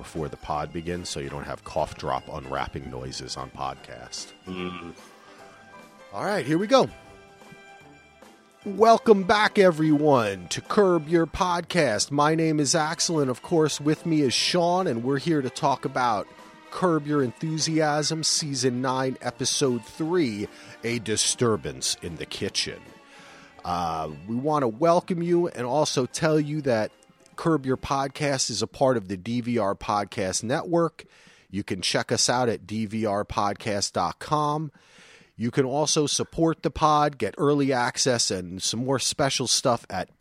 before the pod begins so you don't have cough drop unwrapping noises on podcast. All right, here we go. Welcome back, everyone, to Curb Your Podcast. My name is Axel, and of course, with me is Sean, and we're here to talk about Curb Your Enthusiasm, Season 9, Episode 3, A Disturbance in the Kitchen. We want to welcome you and also tell you that Curb Your Podcast is a part of the DVR Podcast Network. You can check us out at dvrpodcast.com. You can also support the pod, get early access and some more special stuff at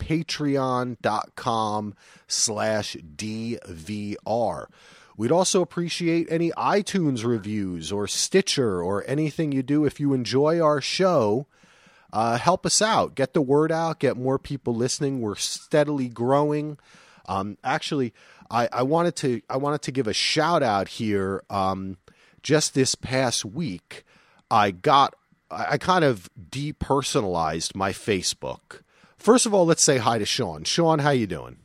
patreon.com/DVR. We'd also appreciate any iTunes reviews or Stitcher or anything you do. If you enjoy our show, help us out. Get the word out. Get more people listening. We're steadily growing. Actually, I wanted to give a shout out here. Just this past week, I kind of depersonalized my Facebook. First of all, let's say hi to Sean. Sean, how you doing?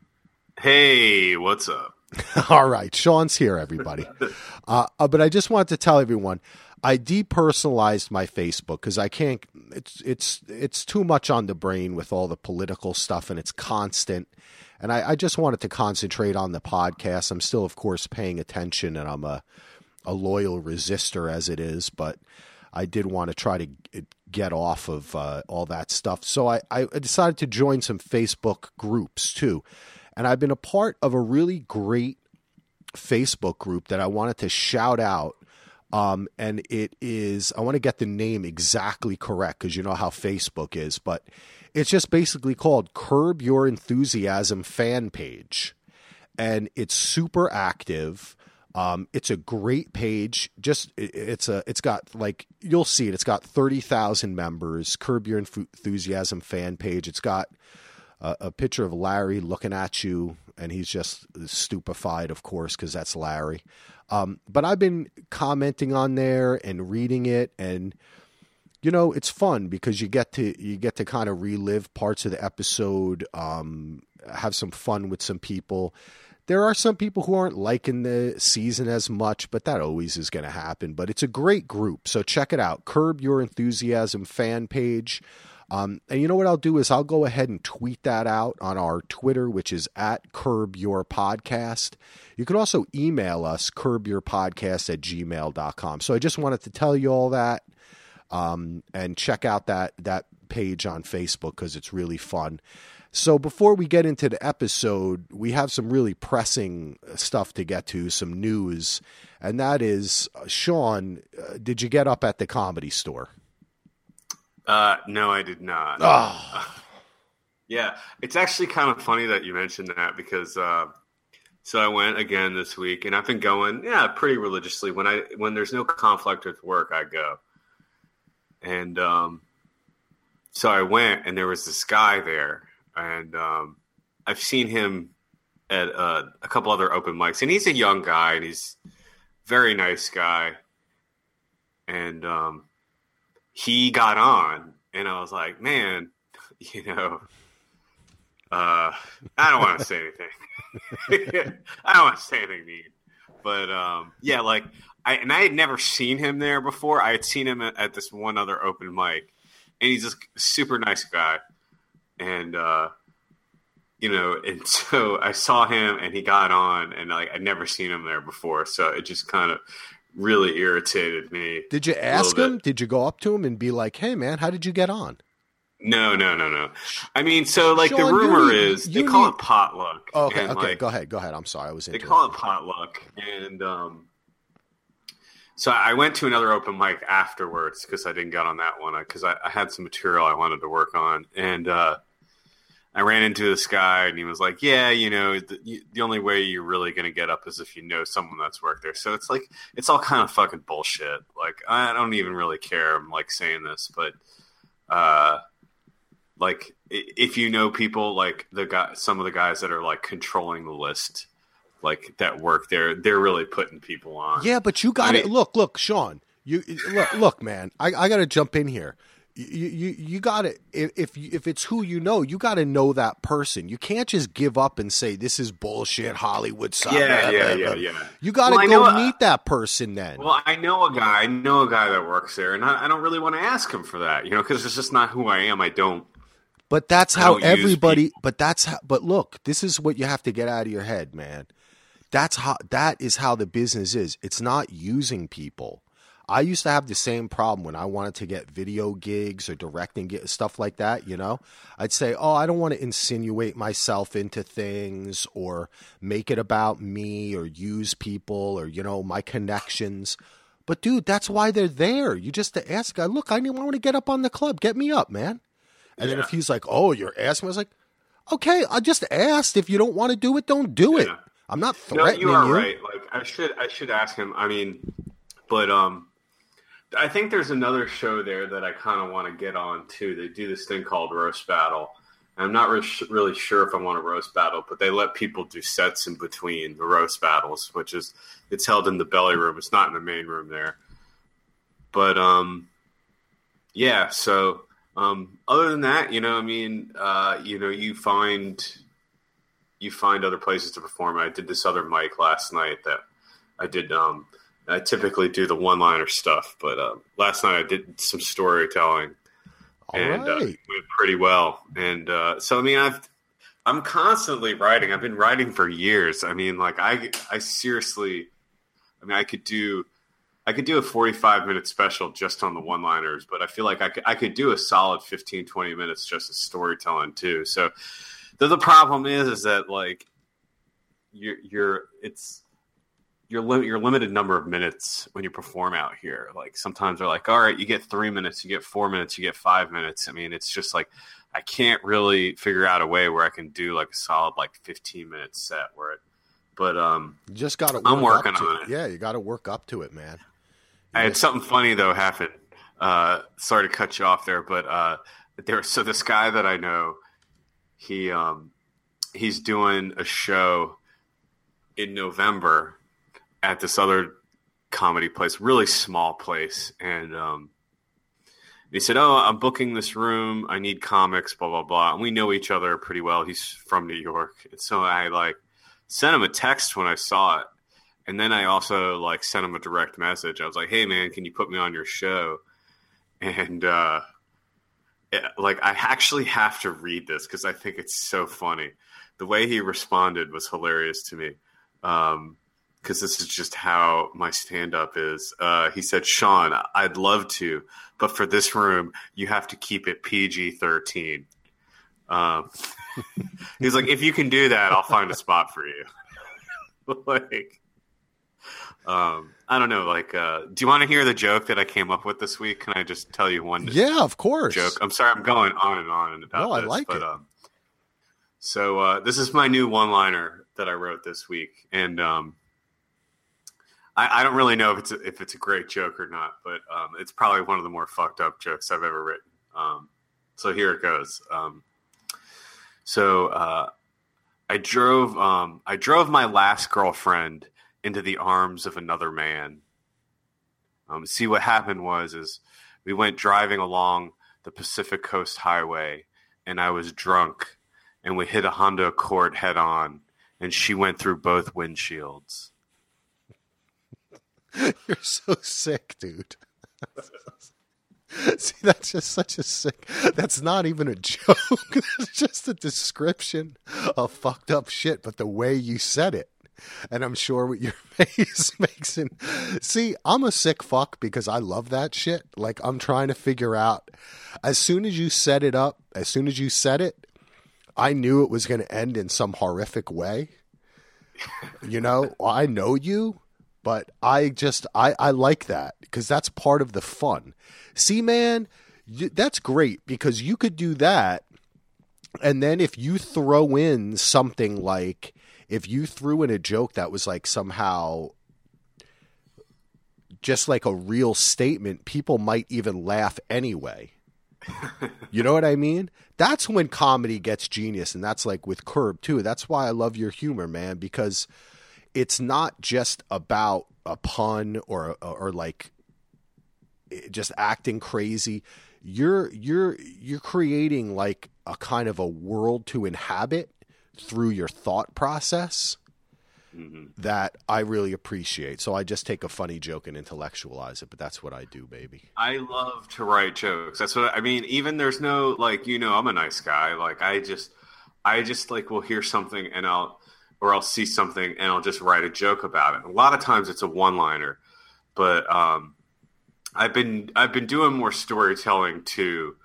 Hey, what's up? All right, Sean's here, everybody. But I just wanted to tell everyone, I depersonalized my Facebook because I can't. It's too much on the brain with all the political stuff, and it's constant. And I just wanted to concentrate on the podcast. I'm still, of course, paying attention, and I'm a loyal resistor as it is, but I did want to try to get off of all that stuff. So I decided to join some Facebook groups too. And I've been a part of a really great Facebook group that I wanted to shout out. And it is, I want to get the name exactly correct because you know how Facebook is, but it's just basically called Curb Your Enthusiasm Fan Page. And it's super active. It's a great page. It's got like, you'll see it. It's got 30,000 members. Curb Your Enthusiasm fan page. It's got a picture of Larry looking at you, and he's just stupefied, of course, because that's Larry. But I've been commenting on there and reading it, and you know, it's fun because you get to kind of relive parts of the episode, have some fun with some people. There are some people who aren't liking the season as much, but that always is going to happen. But it's a great group, so check it out. Curb Your Enthusiasm fan page. And you know what I'll do is I'll go ahead and tweet that out on our Twitter, which is at Curb Your Podcast. You can also email us, curbyourpodcast@gmail.com. So I just wanted to tell you all that, and check out that page on Facebook because it's really fun. So before we get into the episode, we have some really pressing stuff to get to, some news, and that is, Sean, did you get up at the Comedy Store? No, I did not. Oh. Yeah, it's actually kind of funny that you mentioned that because so I went again this week, and I've been going, pretty religiously. When there's no conflict with work, I go. And so I went, and there was this guy there. And I've seen him at a couple other open mics, and he's a young guy, and he's a very nice guy. And he got on, and I was like, man, you know, I don't want to say anything. I don't want to say anything mean. But yeah, like, I had never seen him there before. I had seen him at this one other open mic, and he's just a super nice guy. And, you know, and so I saw him and he got on, and like, I'd never seen him there before. So it just kind of really irritated me. Did you ask him? Did you go up to him and be like, hey man, how did you get on? No. I mean, so like Sean, the rumor is they call it potluck. Okay. Like, Go ahead. I'm sorry. I was They call it potluck. And, so I went to another open mic afterwards because I didn't get on that one because I had some material I wanted to work on. And I ran into this guy, and he was like, yeah, you know, the only way you're really going to get up is if you know someone that's worked there. So it's like, it's all kind of fucking bullshit. Like, I don't even really care. I'm like saying this, but like if you know people, like some of the guys that are like controlling the list, like that work there, they're really putting people on. Yeah, but you got it. Look, Sean, look, man, I got to jump in here. You gotta, if it's who you know gotta that person. You can't just give up and say this is bullshit Hollywood stuff. Yeah. You gotta go meet that person then. Well, I know a guy that works there, and I don't really want to ask him for that, because it's just not who I am. I don't. But that's how everybody. But look, this is what you have to get out of your head, man. That is how the business is. It's not using people. I used to have the same problem when I wanted to get video gigs or directing stuff like that, I'd say, I don't want to insinuate myself into things or make it about me or use people or, my connections. But, dude, that's why they're there. You just to ask, look, I want to get up on the club. Get me up, man. And then if he's like, you're asking, I was like, okay, I just asked. If you don't want to do it, don't do it. I'm not threatening you. No, you are right. Like, I should ask him. I mean, but I think there's another show there that I kind of want to get on too. They do this thing called Roast Battle. And I'm not really sure if I want to roast battle, but they let people do sets in between the roast battles, it's held in the belly room. It's not in the main room there. But yeah. So other than that, you find other places to perform. I did this other mic last night that I did. I typically do the one-liner stuff, but last night I did some storytelling, and it went pretty well. And so, I mean, I'm constantly writing. I've been writing for years. I mean, like I seriously, I could do a 45-minute special just on the one-liners, but I feel like I could do a solid 15, 20 minutes just as storytelling too. So the problem is that like your limited number of minutes when you perform out here. Like sometimes they're like, all right, you get 3 minutes, you get 4 minutes, you get 5 minutes. I mean, it's just like, I can't really figure out a way where I can do like a solid, like 15-minute set you just got to, I'm working on it. Yeah. You got to work up to it, man. I had something funny though happen. Sorry to cut you off there, but so this guy that I know, he's doing a show in November at this other comedy place, really small place. And he said, I'm booking this room. I need comics, blah, blah, blah. And we know each other pretty well. He's from New York. And so I sent him a text when I saw it. And then I also sent him a direct message. I was like, hey man, can you put me on your show? And I actually have to read this because I think it's so funny. The way he responded was hilarious to me. Because this is just how my stand-up is. He said, Sean, I'd love to, but for this room, you have to keep it PG-13. He's like, if you can do that, I'll find a spot for you. I don't know. Do you want to hear the joke that I came up with this week? Can I just tell you one? Yeah, of course. Joke. I'm sorry, I'm going on and on about this. I like it. So this is my new one-liner that I wrote this week, and I don't really know if it's a great joke or not, but it's probably one of the more fucked up jokes I've ever written. So here it goes. I drove my last girlfriend into the arms of another man. See, what happened was we went driving along the Pacific Coast Highway, and I was drunk, and we hit a Honda Accord head on, and she went through both windshields. You're so sick, dude. See, that's just such a sick. That's not even a joke. That's just a description of fucked up shit, but the way you said it. And I'm sure what your face makes it. See, I'm a sick fuck because I love that shit. Like, I'm trying to figure out. As soon as you set it up, as soon as you said it, I knew it was going to end in some horrific way. I know you. But I like that because that's part of the fun. See, man, that's great because you could do that. And then if you throw in something like, if you threw in a joke that was like somehow just like a real statement, people might even laugh anyway. You know what I mean? That's when comedy gets genius. And that's like with Curb too. That's why I love your humor, man, because it's not just about a pun or like just acting crazy. you're creating like a kind of a world to inhabit through your thought process that I really appreciate. So I just take a funny joke and intellectualize it, but that's what I do, baby. I love to write jokes. That's what I mean. Even there's no like, I'm a nice guy. Like I just like will hear something and I'll see something and I'll just write a joke about it. A lot of times it's a one-liner, but I've been doing more storytelling too,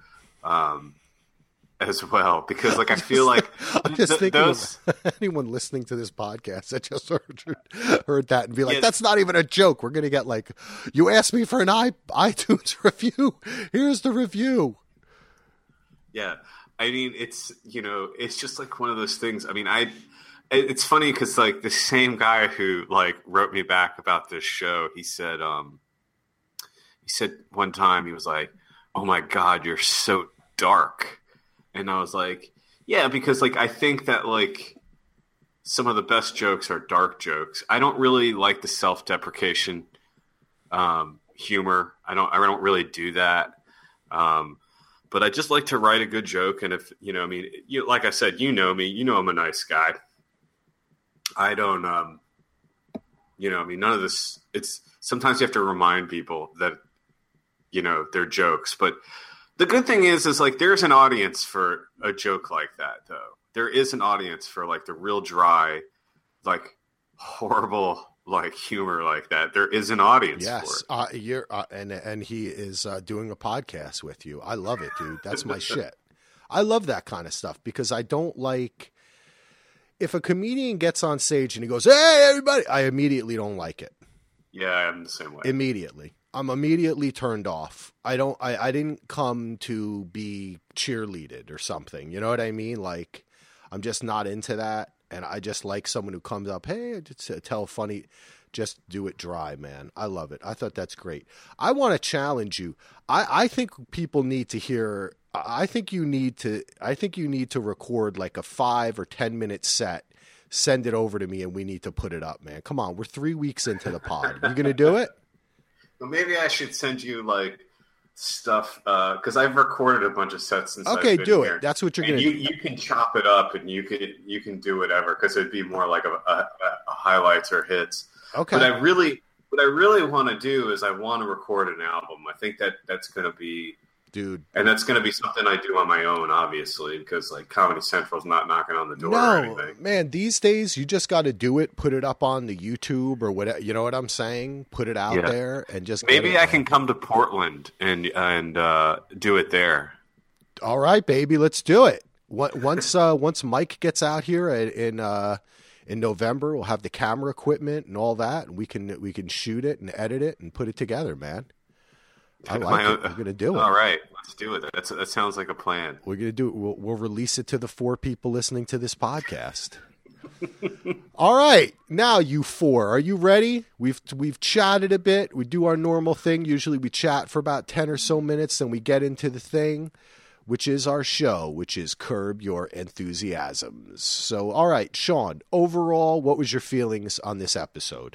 as well, because like I feel like I'm just thinking of anyone listening to this podcast that just heard that and be like, that's not even a joke. We're gonna get like, you asked me for an iTunes review. Here's the review. Yeah, I mean it's just like one of those things. I mean it's funny because like the same guy who like wrote me back about this show, he said one time he was like, "Oh my God, you're so dark." And I was like, yeah, because like I think that like some of the best jokes are dark jokes. I don't really like the self-deprecation humor. I don't really do that. But I just like to write a good joke. And if like I said, me, I'm a nice guy. I don't, none of this. It's sometimes you have to remind people that they're jokes, but. The good thing is like there's an audience for a joke like that, though. There is an audience for like the real dry, like horrible, like humor like that. There is an audience for it. And he is doing a podcast with you. I love it, dude. That's my shit. I love that kind of stuff because I don't like if a comedian gets on stage and he goes, "Hey, everybody," I immediately don't like it. Yeah, I'm the same way. Immediately. I'm immediately turned off. I didn't come to be cheerleaded or something. You know what I mean? Like, I'm just not into that. And I just like someone who comes up, hey, tell funny, just do it dry, man. I love it. I thought that's great. I want to challenge you. I think people need to hear, I think you need to record like a 5 or 10 minute set, send it over to me and we need to put it up, man. Come on. We're 3 weeks into the pod. You going to do it? Well, maybe I should send you like stuff because I've recorded a bunch of sets since. Okay, do it. That's what you're going to do. You can chop it up and you can do whatever because it'd be more like a highlights or hits. Okay. But what I really want to do is I want to record an album. I think that's going to be. Dude. And that's going to be something I do on my own, obviously, because like Comedy Central's not knocking on the door or anything. Man, these days you just got to do it, put it up on the YouTube or whatever. You know what I'm saying? Put it out there and just maybe I can come to Portland and do it there. All right, baby, let's do it. Once Mike gets out here in November, we'll have the camera equipment and all that, and we can shoot it and edit it and put it together, man. I like it. We're going to do it. All right. Let's do it. That sounds like a plan. We're going to do it. We'll release it to the 4 people listening to this podcast. All right. Now, you 4, are you ready? We've chatted a bit. We do our normal thing. Usually we chat for about 10 or so minutes, then we get into the thing, which is our show, which is Curb Your Enthusiasms. So, all right, Sean, overall, what was your feelings on this episode?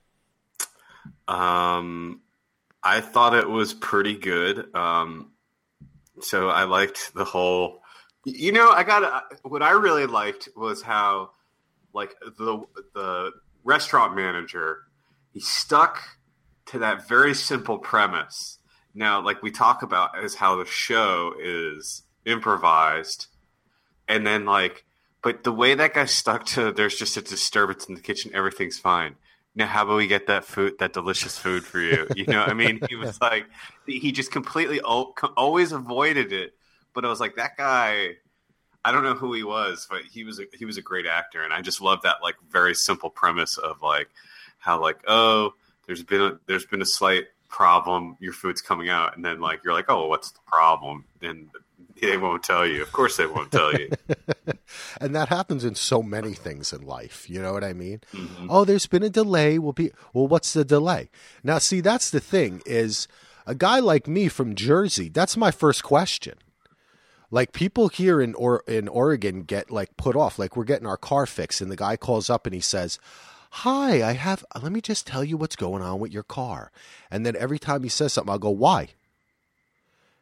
I thought it was pretty good. So I liked the whole, what I really liked was how like the restaurant manager, he stuck to that very simple premise. Now, like we talk about is how the show is improvised and then like, but the way that guy stuck to, there's just a disturbance in the kitchen. Everything's fine. Now, how about we get that delicious food for you? You know, I mean, he was like, he just completely always avoided it. But I was like, that guy, I don't know who he was, but he was a great actor. And I just love that like very simple premise of like how like, oh, there's been a slight problem. Your food's coming out. And then like, you're like, oh, what's the problem? And they won't tell you. Of course they won't tell you. And that happens in so many things in life. You know what I mean? Mm-hmm. Oh, there's been a delay. Well, what's the delay? Now, see, that's the thing is a guy like me from Jersey, that's my first question. Like people here in Oregon get like put off. Like we're getting our car fixed and the guy calls up and he says, hi, let me just tell you what's going on with your car. And then every time he says something, I'll go, why?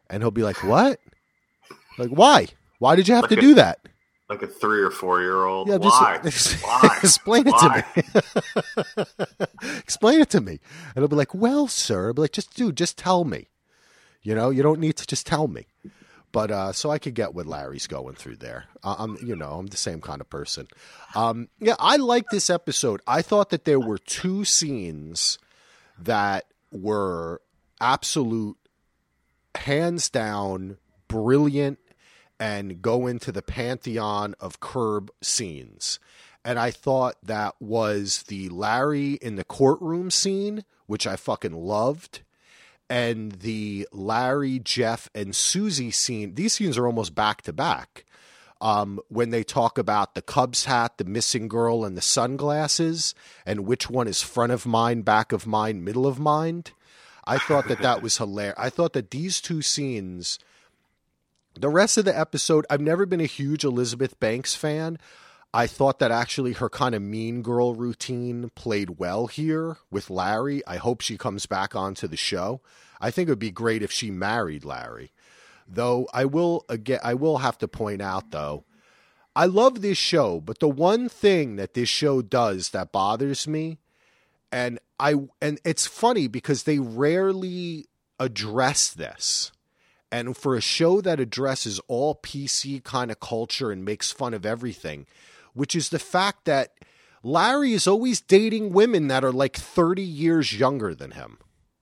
And he'll be like, what? Like, why? Why did you have Like to do that? Like a 3 or 4 year old. Yeah, Why? Why? Explain it Why? to me. Explain it to me. And he'll be like, well, sir. I'll be like, just tell me. You know, you don't need to just tell me. But so I could get what Larry's going through there. I'm the same kind of person. Yeah, I like this episode. I thought that there were 2 scenes that were absolute, hands down, brilliant, and go into the pantheon of Curb scenes. And I thought that was the Larry in the courtroom scene, which I fucking loved, and the Larry, Jeff, and Susie scene. These scenes are almost back to back. When they talk about the Cubs hat, the missing girl, and the sunglasses, and which one is front of mind, back of mind, middle of mind. I thought that was hilarious. I thought that these 2 scenes, the rest of the episode, I've never been a huge Elizabeth Banks fan. I thought that actually her kind of mean girl routine played well here with Larry. I hope she comes back onto the show. I think it would be great if she married Larry. Though I will have to point out, though, I love this show, but the one thing that this show does that bothers me, and it's funny because they rarely address this. And for a show that addresses all PC kind of culture and makes fun of everything, which is the fact that Larry is always dating women that are like 30 years younger than him.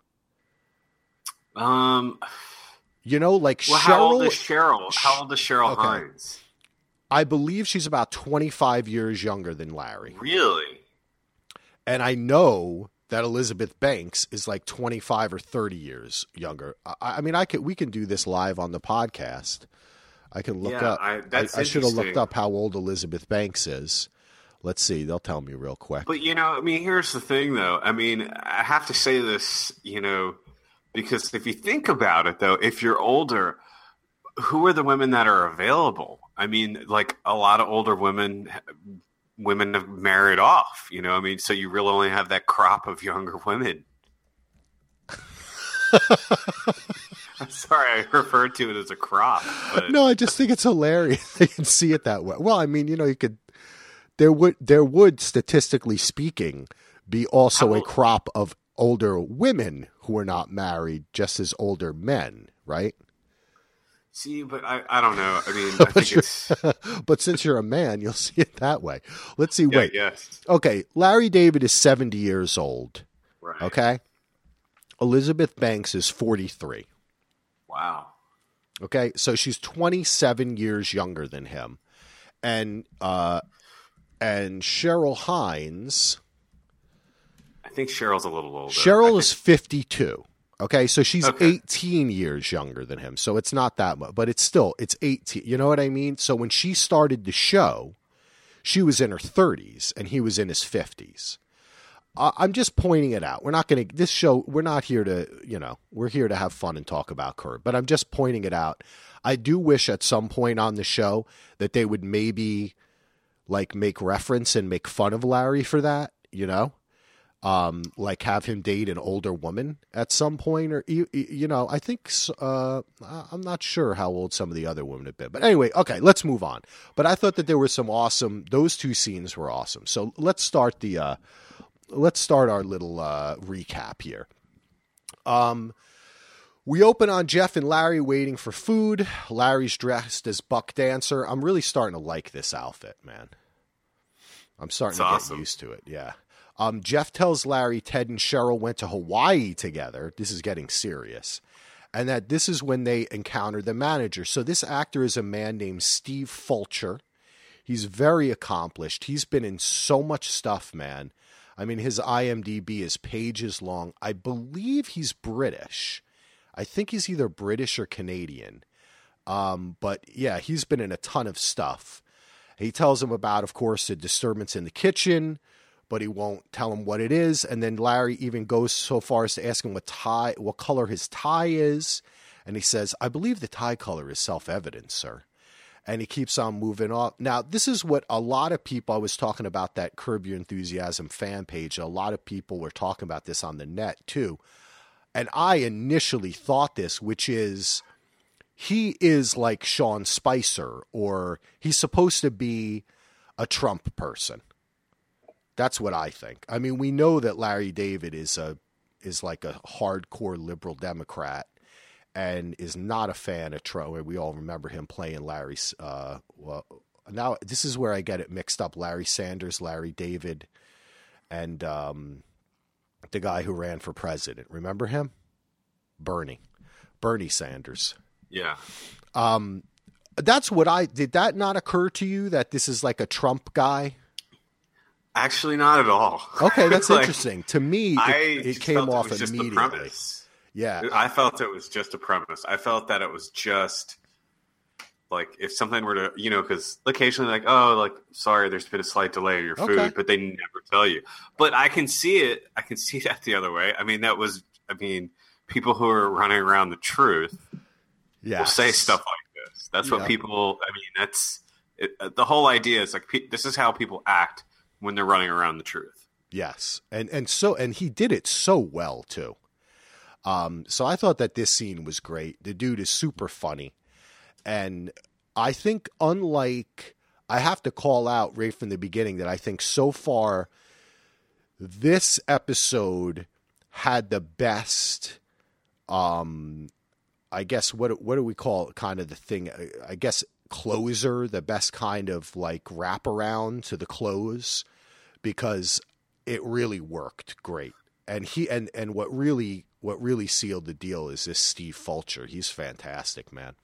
You know, like well, Cheryl. How old is Cheryl? How old is Cheryl okay. Hines? I believe she's about 25 years younger than Larry. Really? And I know that Elizabeth Banks is like 25 or 30 years younger. I mean, we can do this live on the podcast. I can look up. I should have looked up how old Elizabeth Banks is. Let's see. They'll tell me real quick. But, I mean, here's the thing, though. I mean, I have to say this, because if you think about it, though, if you're older, who are the women that are available? I mean, like a lot of older women have married off, I mean, so you really only have that crop of younger women. I'm sorry, I referred to it as a crop. But... No, I just think it's hilarious. I can see it that way. Well, I mean, there would statistically speaking be also a crop of older women who are not married, just as older men, right? See, but I don't know. I mean, I think it's... But since you're a man, you'll see it that way. Let's see. Wait. Yes. Okay. Larry David is 70 years old. Right. Okay. Elizabeth Banks is 43. Wow. Okay. So she's 27 years younger than him. And Cheryl Hines... I think Cheryl's a little older. Cheryl is 52. Okay, so she's 18 years younger than him. So it's not that much, but it's 18. You know what I mean? So when she started the show, she was in her 30s and he was in his 50s. I'm just pointing it out. We're not here to, we're here to have fun and talk about Curb, but I'm just pointing it out. I do wish at some point on the show that they would maybe like make reference and make fun of Larry for that, like have him date an older woman at some point, or I think I'm not sure how old some of the other women have been, but anyway, okay, let's move on. But I thought that there were those 2 scenes were awesome. So let's start our little recap here. We open on Jeff and Larry waiting for food. Larry's dressed as Buck Dancer. I'm really starting to like this outfit, man. I'm starting to get used to it. Yeah. Jeff tells Larry Ted and Cheryl went to Hawaii together. This is getting serious. And that this is when they encounter the manager. So this actor is a man named Steve Fulcher. He's very accomplished. He's been in so much stuff, man. I mean, his IMDb is pages long. I believe he's British. I think he's either British or Canadian. But yeah, he's been in a ton of stuff. He tells him about, of course, the disturbance in the kitchen, but he won't tell him what it is. And then Larry even goes so far as to ask him what color his tie is. And he says, I believe the tie color is self-evident, sir. And he keeps on moving off. Now, this is what a lot of people, I was talking about that Curb Your Enthusiasm fan page. A lot of people were talking about this on the net too. And I initially thought this, which is he is like Sean Spicer, or he's supposed to be a Trump person. That's what I think. I mean, we know that Larry David is like a hardcore liberal Democrat and is not a fan of Trump. We all remember him playing Larry's. Well, now this is where I get it mixed up. Larry Sanders, Larry David, and the guy who ran for president. Remember him? Bernie Sanders. Yeah. That's what did that not occur to you that this is like a Trump guy? Actually, not at all. Okay, that's like, interesting. To me, it came off immediately. Yeah. I felt it was just a premise. I felt that it was just like if something were to, because occasionally like, oh, like, sorry, there's been a slight delay in your food, but they never tell you. But I can see it. I can see that the other way. I mean, people who are running around the truth will say stuff like this. That's what people, that's it, the whole idea is like, this is how people act when they're running around the truth. Yes. And he did it so well too. So I thought that this scene was great. The dude is super funny. And I think I have to call out right from the beginning that I think so far this episode had the best, I guess, what do we call it? Kind of the thing, I guess, closer, the best kind of like wraparound to the close, because it really worked great. And and what really sealed the deal is this Steve Fulcher. He's fantastic, man.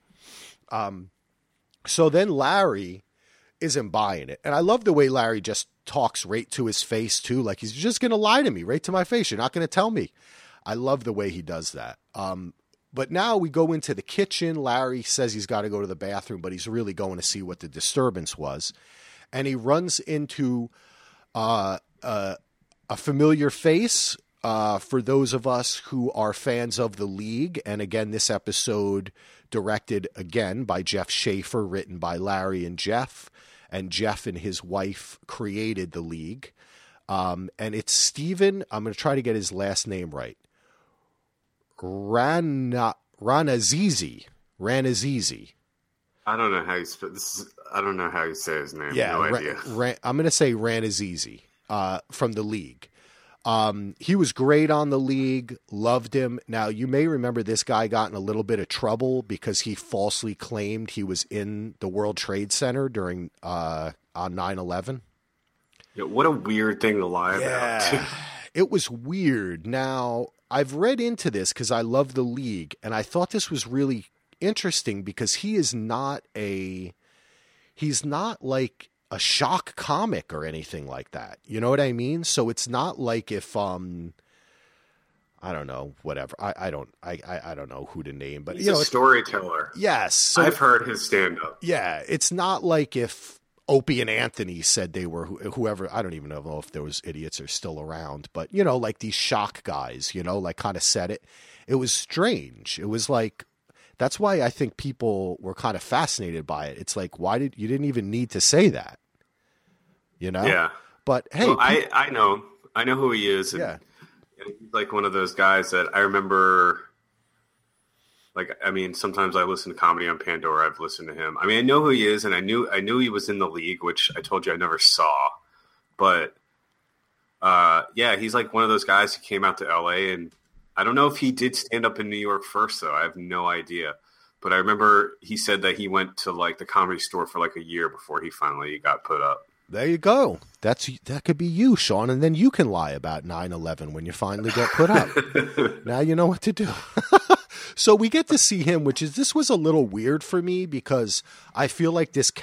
So then Larry isn't buying it. And I love the way Larry just talks right to his face too. Like he's just going to lie to me right to my face. You're not going to tell me. I love the way he does that. But now we go into the kitchen. Larry says he's got to go to the bathroom, but he's really going to see what the disturbance was. And he runs into a familiar face for those of us who are fans of the League. And again, this episode directed again by Jeff Schaefer, written by Larry and Jeff and his wife created the League. And it's Stephen, I'm going to try to get his last name right. Ranazizi. I don't know how you I don't know how you say his name. Yeah, no idea. I'm going to say Ranazizi from the League. He was great on the League, loved him. Now, you may remember this guy got in a little bit of trouble because he falsely claimed he was in the World Trade Center during on 9/11. Yeah, what a weird thing to lie about. It was weird. Now, I've read into this because I love the League, and I thought this was really interesting because he's not like a shock comic or anything like that. You know what I mean? So it's not like if I don't know, whatever. I don't know who to name, but he's a storyteller. Yes, so, I've heard his stand up. Yeah, it's not like if Opie and Anthony said they were whoever. I don't even know if those idiots are still around, but like these shock guys, like kind of said it. It was strange. It was like, that's why I think people were kind of fascinated by it. It's like, you didn't even need to say that, Yeah. But hey, well, I know who he is. And, and he's like one of those guys that I remember. Like, sometimes I listen to comedy on Pandora. I've listened to him. I know who he is, and I knew he was in the League, which I told you I never saw. But he's like one of those guys who came out to LA, and I don't know if he did stand up in New York first, though. I have no idea. But I remember he said that he went to like the Comedy Store for like a year before he finally got put up. There you go. That could be you, Sean, and then you can lie about 9/11 when you finally get put up. Now you know what to do. So we get to see him, this was a little weird for me because I feel like this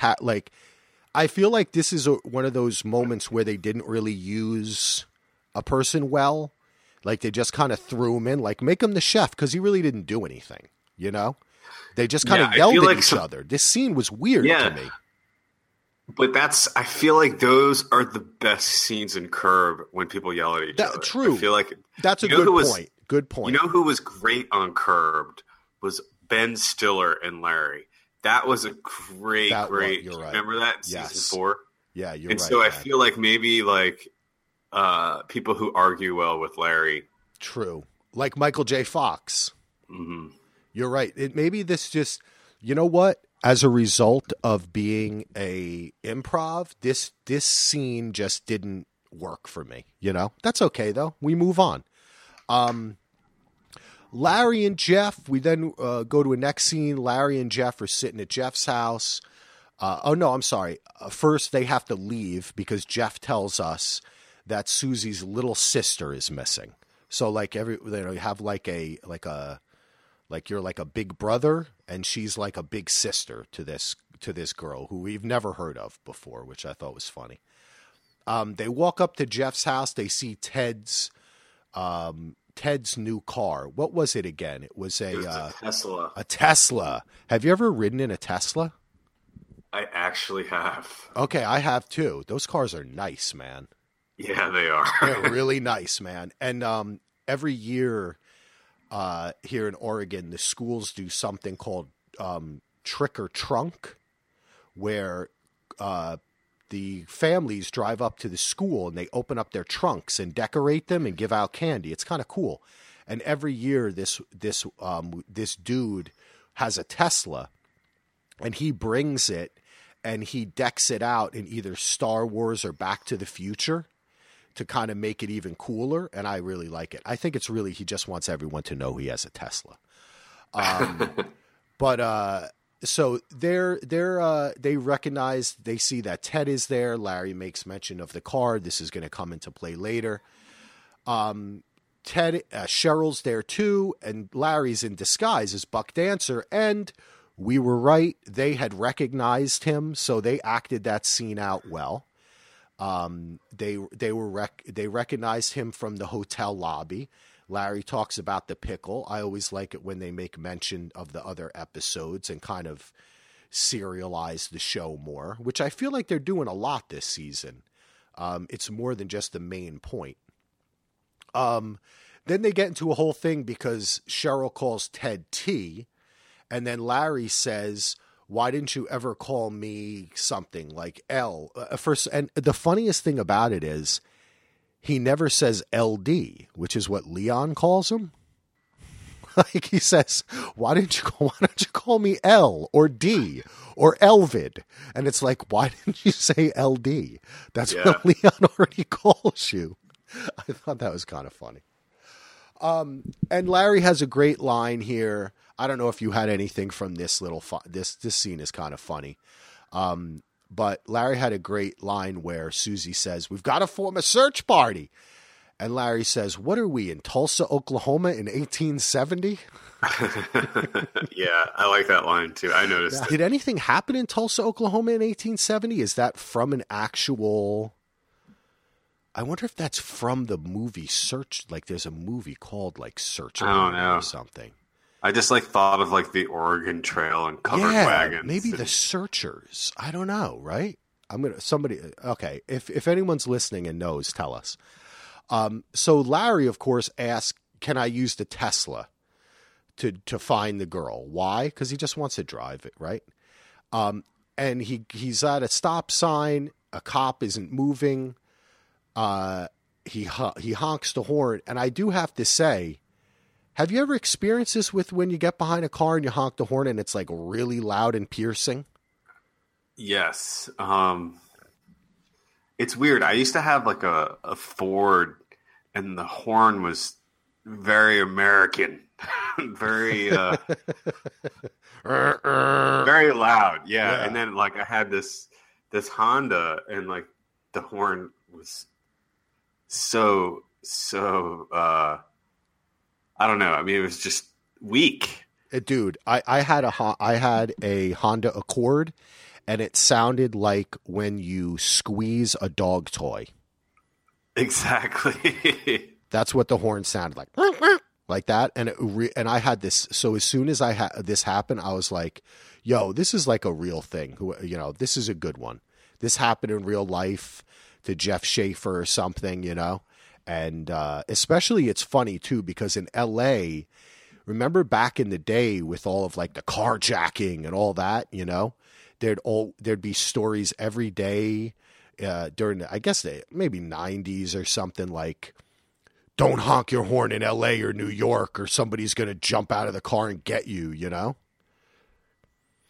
is one of those moments where they didn't really use a person well. Like they just kind of threw him in, like make him the chef because he really didn't do anything, They just kind of yelled at each other. This scene was weird to me. But I feel like those are the best scenes in Curb when people yell at each other. True. I feel like that's a good point. Good point. You know who was great on Curbed was Ben Stiller and Larry. That was a great. You're right. Remember that in season 4? Yeah, you're right. And so I feel like maybe like people who argue well with Larry. True. Like Michael J. Fox. Mm-hmm. You're right. Maybe this just You know what? As a result of being a improv, this scene just didn't work for me. You know, that's okay though. We move on. Larry and Jeff. We then go to a next scene. Larry and Jeff are sitting at Jeff's house. Oh no, I'm sorry. First, they have to leave because Jeff tells us that Susie's little sister is missing. So like you have like you're like a big brother and she's like a big sister to this girl who we've never heard of before, which I thought was funny. They walk up to Jeff's house. They see Ted's new car. What was it again? It was a Tesla. A Tesla. Have you ever ridden in a Tesla? I actually have. Okay, I have too. Those cars are nice, man. Yeah, they are. They're really nice, man. And every year here in Oregon, the schools do something called Trick or Trunk, where the families drive up to the school and they open up their trunks and decorate them and give out candy. It's kind of cool. And every year, this dude has a Tesla, and he brings it and he decks it out in either Star Wars or Back to the Future to kind of make it even cooler. And I really like it. I think it's really, he just wants everyone to know he has a Tesla. So they recognize, they see that Ted is there. Larry makes mention of the car. This is going to come into play later. Cheryl's there too, and Larry's in disguise as Buck Dancer, and we were right. They had recognized him, so they acted that scene out well. They recognized him from the hotel lobby. Larry talks about the pickle. I always like it when they make mention of the other episodes and kind of serialize the show more, which I feel like they're doing a lot this season. It's more than just the main point. Then they get into a whole thing because Cheryl calls Ted T, and then Larry says, "Why didn't you ever call me something like L?" And the funniest thing about it is he never says LD, which is what Leon calls him. Like he says, why don't you call me L or D or Elvid? And it's like, why didn't you say LD? That's what Leon already calls you. I thought that was kind of funny. And Larry has a great line here. I don't know if you had anything from this little this scene is kind of funny. But Larry had a great line where Susie says, "We've got to form a search party." And Larry says, "What are we, in Tulsa, Oklahoma in 1870? Yeah, I like that line too. I noticed it. Did anything happen in Tulsa, Oklahoma in 1870? Is that from an actual... I wonder if that's from the movie Search. Like there's a movie called like Search or something. I just thought of the Oregon Trail and covered wagons. Maybe the Searchers. I don't know, right? Okay. If anyone's listening and knows, tell us. So Larry, of course, asks, "Can I use the Tesla to find the girl?" Why? Because he just wants to drive it, right? And he's at a stop sign. A cop isn't moving. He honks the horn, and I do have to say, have you ever experienced this with when you get behind a car and you honk the horn and it's like really loud and piercing? Yes. It's weird. I used to have a Ford, and the horn was very American, very very loud. Yeah. And then I had this Honda, and the horn was so I don't know. I mean, it was just weak. Dude, I had a Honda Accord, and it sounded like when you squeeze a dog toy. Exactly. That's what the horn sounded like that. And and I had this. So as soon as this happened, I was like, "Yo, this is like a real thing. This is a good one. This happened in real life to Jeff Schaefer or something, And especially it's funny too, because in LA, remember back in the day with all of the carjacking and all that, there'd be stories every day during I guess maybe 90s or something, like, "Don't honk your horn in LA or New York or somebody's going to jump out of the car and get you,"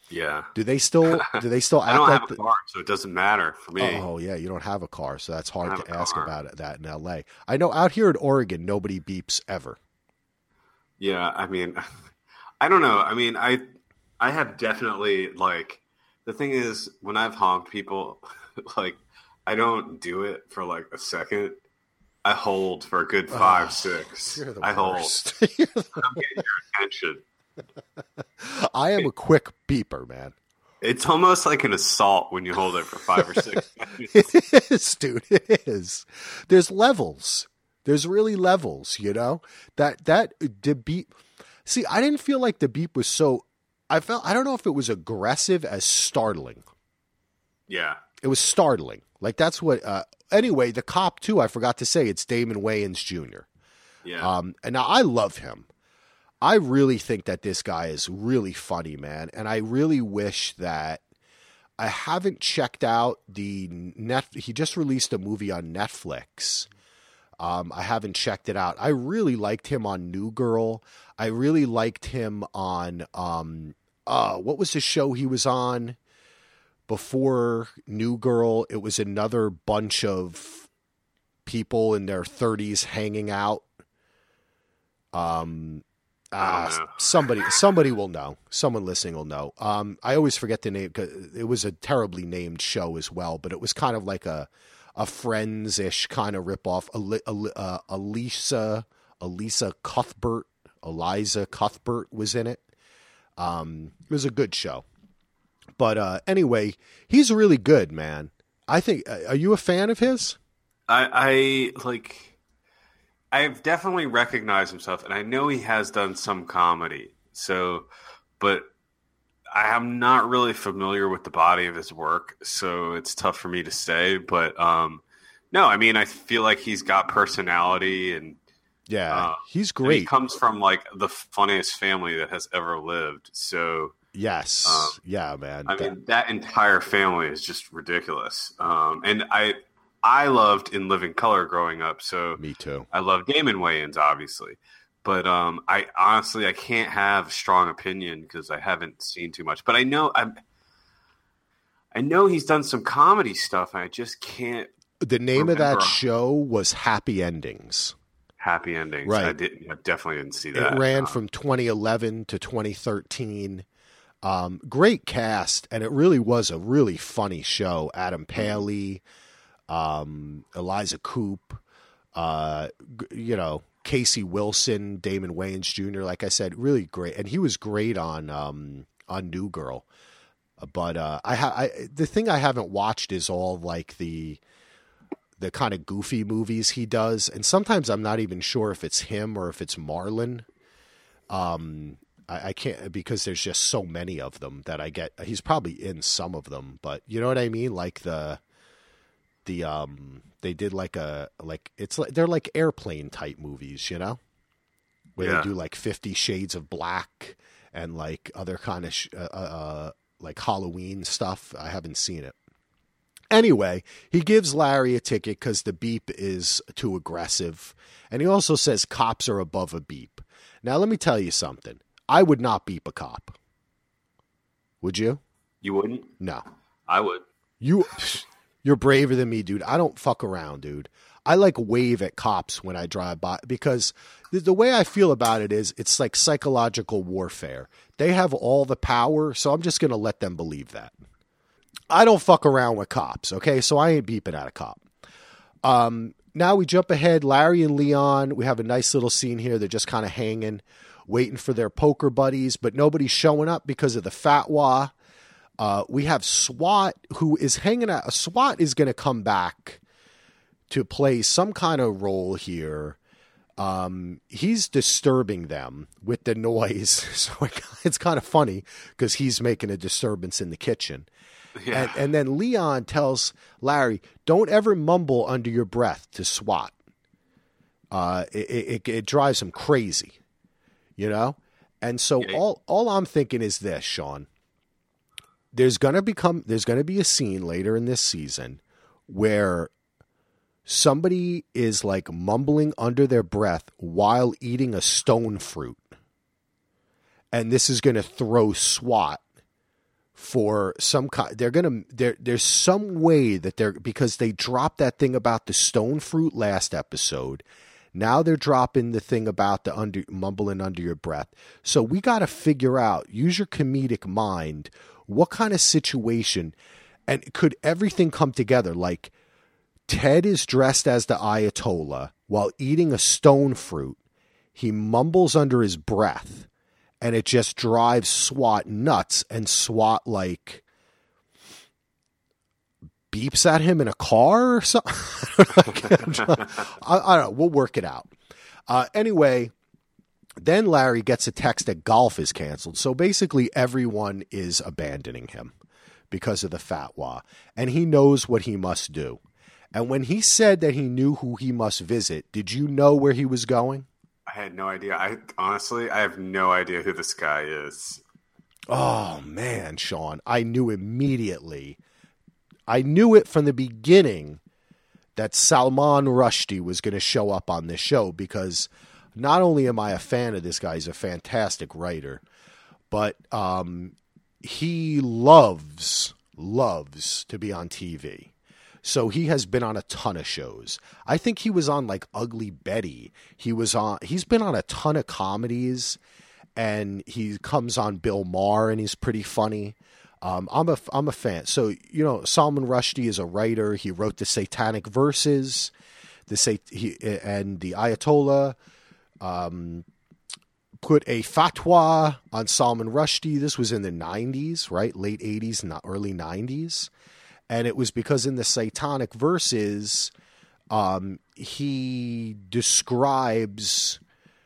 Yeah. Do they still act I don't like have a car, so it doesn't matter for me. Oh yeah, you don't have a car, so that's hard to ask car. about that in LA. I know out here in Oregon, nobody beeps ever. Yeah, I mean, I don't know. I mean, I have definitely, like, the thing is, when I've honked people, like, I don't do it for like a second. I hold for a good 5, 6. You're the I worst. hold. I'm getting your attention. I am a quick beeper, man. It's almost like an assault when you hold it for 5 or 6 seconds. It is, dude. It is. There's levels. There's really levels, you know? The beep. See, I didn't feel like the beep was so. I don't know if it was aggressive as startling. Yeah. It was startling. Like that's what. Anyway, the cop too. I forgot to say it's Damon Wayans Jr. Yeah. And now I love him. I really think that this guy is really funny, man. And I really wish that I haven't checked out he just released a movie on Netflix. I haven't checked it out. I really liked him on New Girl. I really liked him on, what was the show he was on before New Girl? It was another bunch of people in their 30s hanging out. Somebody will know. Someone listening will know. I always forget the name because it was a terribly named show as well, but it was kind of like a Friends-ish kind of ripoff. Eliza Cuthbert was in it. It was a good show. But anyway, he's really good, man. I think. Are you a fan of his? I've definitely recognized himself, and I know he has done some comedy. So, but I am not really familiar with the body of his work, so it's tough for me to say. But no, I mean, I feel like he's got personality, and yeah, he's great. He comes from like the funniest family that has ever lived. So yes, yeah, man. I mean, that entire family is just ridiculous. And I loved In Living Color growing up, so me too. I love Damon Wayans, obviously, but I honestly can't have a strong opinion because I haven't seen too much. But I know he's done some comedy stuff, and I just can't. The name of that show was Happy Endings. Happy Endings, right? I definitely didn't see that. It ran from 2011 to 2013. Great cast, and it really was a really funny show. Adam Paley. Eliza Coupe, Casey Wilson, Damon Wayans Jr. Like I said, really great, and he was great on New Girl. But the thing I haven't watched is all like the kind of goofy movies he does, and sometimes I'm not even sure if it's him or if it's Marlon. I can't because there's just so many of them that I get. He's probably in some of them, but you know what I mean, like they did they're like airplane type movies, you know, where they do like 50 Shades of Black and like other kind of like Halloween stuff. I haven't seen it. Anyway, he gives Larry a ticket because the beep is too aggressive, and he also says cops are above a beep. Now let me tell you something. I would not beep a cop. Would you? You wouldn't? No. I would. You're braver than me, dude. I don't fuck around, dude. I like wave at cops when I drive by because the way I feel about it is it's like psychological warfare. They have all the power, so I'm just going to let them believe that. I don't fuck around with cops, okay? So I ain't beeping at a cop. Now we jump ahead. Larry and Leon, we have a nice little scene here. They're just kind of hanging, waiting for their poker buddies, but nobody's showing up because of the fatwa. We have SWAT who is hanging out. SWAT is going to come back to play some kind of role here. He's disturbing them with the noise. So it's kind of funny because he's making a disturbance in the kitchen. Yeah. And then Leon tells Larry, don't ever mumble under your breath to SWAT. It drives him crazy, you know? And so all I'm thinking is this, Sean. There's going to be a scene later in this season where somebody is like mumbling under their breath while eating a stone fruit. And this is going to throw SWAT for some kind. There's some way that because they dropped that thing about the stone fruit last episode. Now they're dropping the thing about the mumbling under your breath. So we got to figure out, use your comedic mind, what kind of situation, and could everything come together? Like Ted is dressed as the Ayatollah while eating a stone fruit. He mumbles under his breath, and it just drives SWAT nuts, and SWAT like beeps at him in a car or something. I don't know. We'll work it out. Anyway, then Larry gets a text that golf is canceled. So basically everyone is abandoning him because of the fatwa, and he knows what he must do. And when he said that he knew who he must visit, did you know where he was going? I had no idea. I have no idea who this guy is. Oh, man, Sean. I knew immediately. I knew it from the beginning that Salman Rushdie was going to show up on this show, because not only am I a fan of this guy, he's a fantastic writer, but he loves to be on TV. So he has been on a ton of shows. I think he was on like Ugly Betty. He's been on a ton of comedies, and he comes on Bill Maher, and he's pretty funny. I'm a fan. So, Salman Rushdie is a writer. He wrote the Satanic Verses, and the Ayatollah put a fatwa on Salman Rushdie. This was in the 90s, right? Late 80s, not early 90s. And it was because in the Satanic Verses, he describes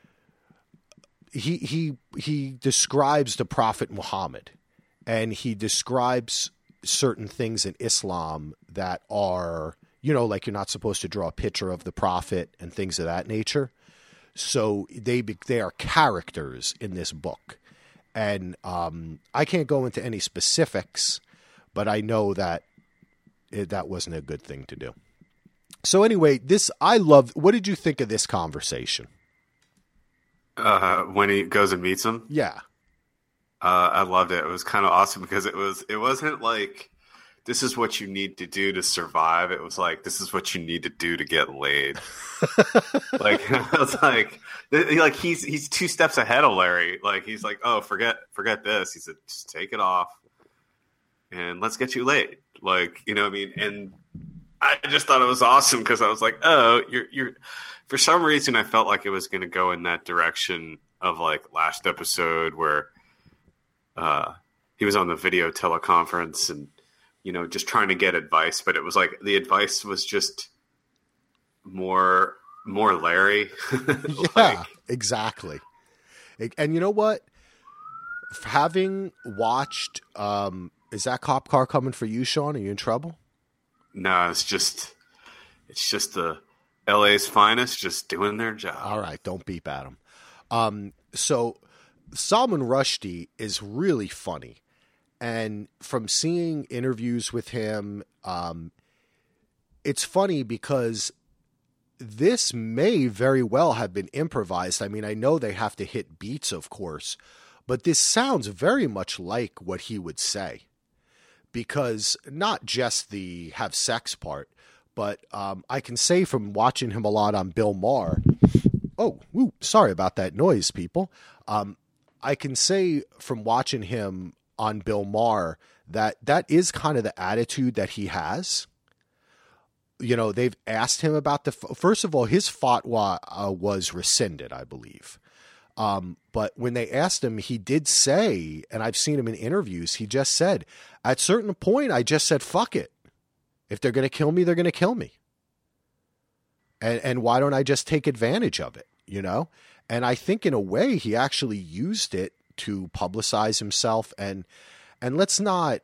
the Prophet Muhammad, and he describes certain things in Islam that are, like you're not supposed to draw a picture of the Prophet and things of that nature. So they are characters in this book. And I can't go into any specifics, but I know that that wasn't a good thing to do. So anyway, what did you think of this conversation? When he goes and meets him? Yeah. I loved it. It was kind of awesome because it wasn't like, this is what you need to do to survive. It was like, this is what you need to do to get laid. Like, I was like he's two steps ahead of Larry. Like, he's like, oh, forget this. He said, just take it off and let's get you laid. Like, you know what I mean? And I just thought it was awesome because I was like, oh, you're for some reason I felt like it was going to go in that direction of like last episode where he was on the video teleconference and, just trying to get advice, but it was like the advice was just more Larry. Yeah, exactly. And you know what? Having watched, is that cop car coming for you, Sean? Are you in trouble? No, it's just the LA's finest just doing their job. All right, don't beep at them. So Salman Rushdie is really funny. And from seeing interviews with him, it's funny because this may very well have been improvised. I mean, I know they have to hit beats, of course, but this sounds very much like what he would say. Because not just the have sex part, but I can say from watching him a lot on Bill Maher. Oh, sorry about that noise, people. I can say from watching him on Bill Maher that is kind of the attitude that he has. They've asked him about first of all, his fatwa was rescinded, I believe. But when they asked him, he did say, and I've seen him in interviews, he just said, at a certain point, I just said, fuck it. If they're going to kill me, they're going to kill me. And why don't I just take advantage of it, And I think in a way he actually used it to publicize himself. And let's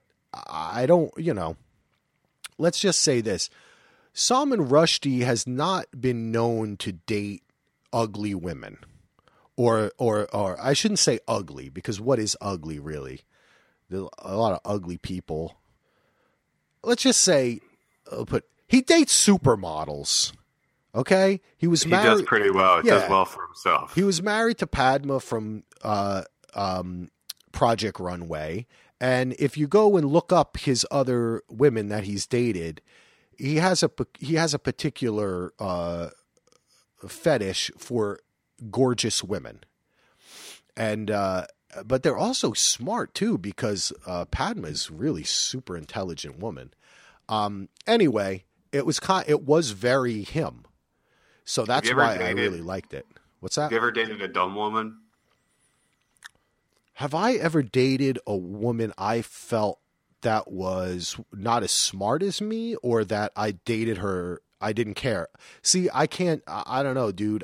just say this. Salman Rushdie has not been known to date ugly women. Or I shouldn't say ugly, because what is ugly really? There's a lot of ugly people. Let's just say, he dates supermodels. Okay, he married. Does pretty well. Does well for himself. He was married to Padma from Project Runway, And if you go and look up his other women that he's dated, he has a particular fetish for gorgeous women. And but they're also smart too, because Padma is really super intelligent woman. Anyway, it was very him. So that's why I really liked it. What's that? Have you ever dated a dumb woman? Have I ever dated a woman I felt that was not as smart as me, or that I dated her, I didn't care? See, I don't know, dude.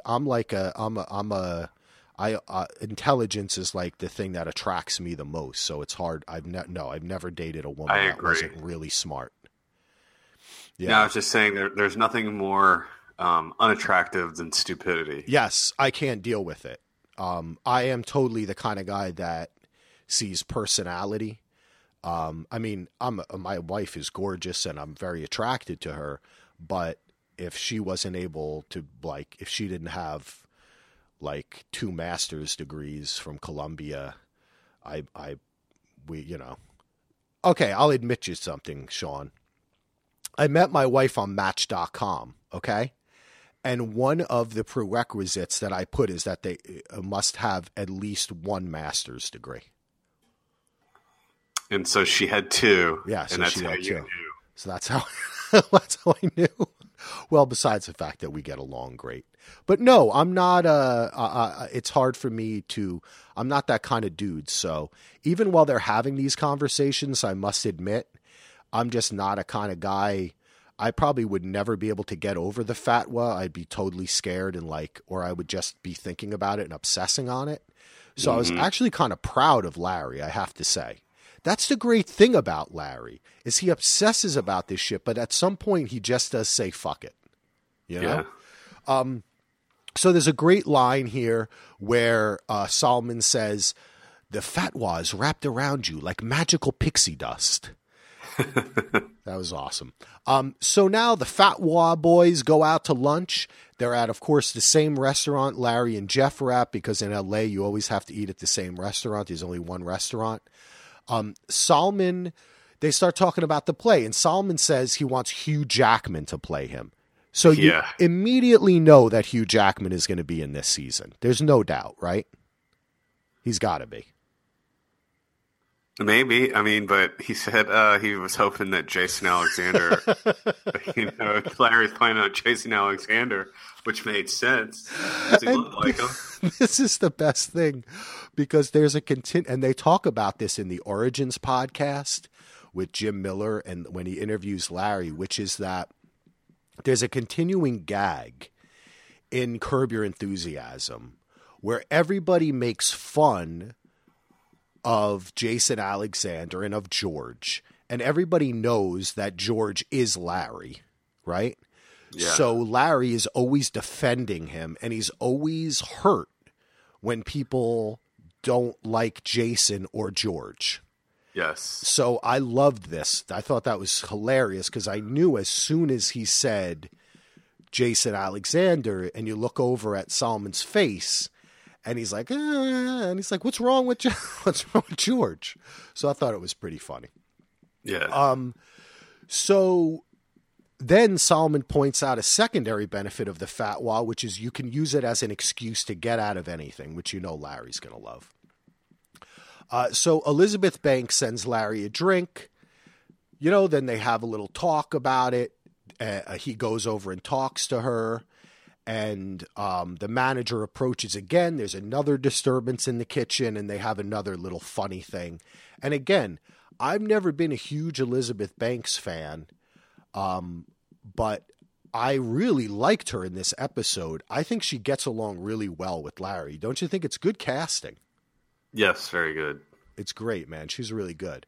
Intelligence is like the thing that attracts me the most. So it's hard. I've never dated a woman that wasn't really smart. Yeah. No, I was just saying there's nothing more unattractive than stupidity. Yes, I can't deal with it. I am totally the kind of guy that sees personality. I mean, my wife is gorgeous and I'm very attracted to her, but if she wasn't able to, like, if she didn't have like 2 master's degrees from Columbia, okay, I'll admit you something, Sean. I met my wife on Match.com, okay? And one of the prerequisites that I put is that they must have at least 1 master's degree. And so she had 2. Yeah, so and that's she how had you 2. knew. So that's how I knew. Well, besides the fact that we get along great. But no, I'm not it's hard for me to, I'm not that kind of dude. So even while they're having these conversations, I must admit, I'm just not a kind of guy. I probably would never be able to get over the fatwa. I'd be totally scared and or I would just be thinking about it and obsessing on it. So I was actually kind of proud of Larry, I have to say. That's the great thing about Larry, is he obsesses about this shit, but at some point he just does say, fuck it. You know? Yeah. So there's a great line here where Solomon says, the fatwa is wrapped around you like magical pixie dust. That was awesome. So now the Fatwa boys go out to lunch. They're at, of course, the same restaurant Larry and Jeff were at, because in LA you always have to eat at the same restaurant. There's only one restaurant. Solomon, they start talking about the play, and Solomon says he wants Hugh Jackman to play him. So you immediately know that Hugh Jackman is going to be in this season. There's no doubt, right? He's got to be. Maybe. I mean, but he said he was hoping that Jason Alexander, Larry's playing out Jason Alexander, which made sense. He looked like him. This is the best thing, because there's and they talk about this in the Origins podcast with Jim Miller, and when he interviews Larry, which is that there's a continuing gag in Curb Your Enthusiasm where everybody makes fun of Jason Alexander and of George, and everybody knows that George is Larry, right? Yeah. So Larry is always defending him, and he's always hurt when people don't like Jason or George. Yes. So I loved this. I thought that was hilarious, because I knew as soon as he said Jason Alexander, and you look over at Solomon's face, and he's like, and he's like, what's wrong with George? So I thought it was pretty funny. Yeah. So then Solomon points out a secondary benefit of the fatwa, which is you can use it as an excuse to get out of anything, which you know Larry's going to love. So Elizabeth Banks sends Larry a drink. Then they have a little talk about it. He goes over and talks to her. And the manager approaches again. There's another disturbance in the kitchen, and they have another little funny thing. And again, I've never been a huge Elizabeth Banks fan, but I really liked her in this episode. I think she gets along really well with Larry. Don't you think it's good casting? Yes, very good. It's great, man. She's really good.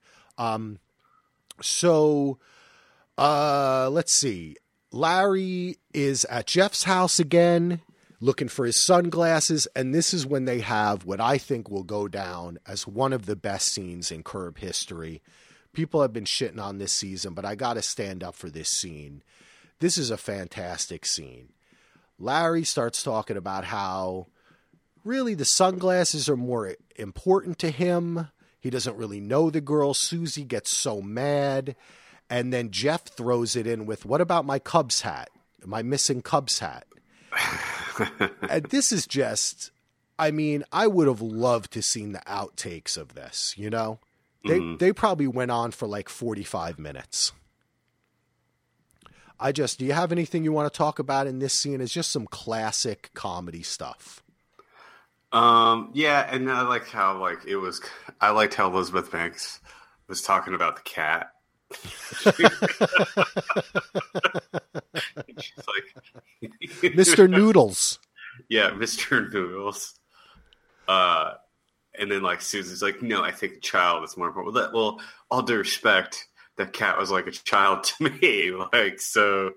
So let's see. Larry is at Jeff's house again, looking for his sunglasses, and this is when they have what I think will go down as one of the best scenes in Curb history. People have been shitting on this season, but I got to stand up for this scene. This is a fantastic scene. Larry starts talking about how really the sunglasses are more important to him. He doesn't really know the girl. Susie gets so mad. And then Jeff throws it in with, what about my Cubs hat? My missing Cubs hat? And this is just, I mean, I would have loved to seen the outtakes of this, you know? They probably went on for like 45 minutes. Do you have anything you want to talk about in this scene? It's just some classic comedy stuff. Yeah, and I like how I liked how Elizabeth Banks was talking about the cat. She's like Mr. Noodles. Yeah, Mr. Noodles. And then like Susie's like, no, I think the child is more important. Well, all due respect, that cat was like a child to me. Like, so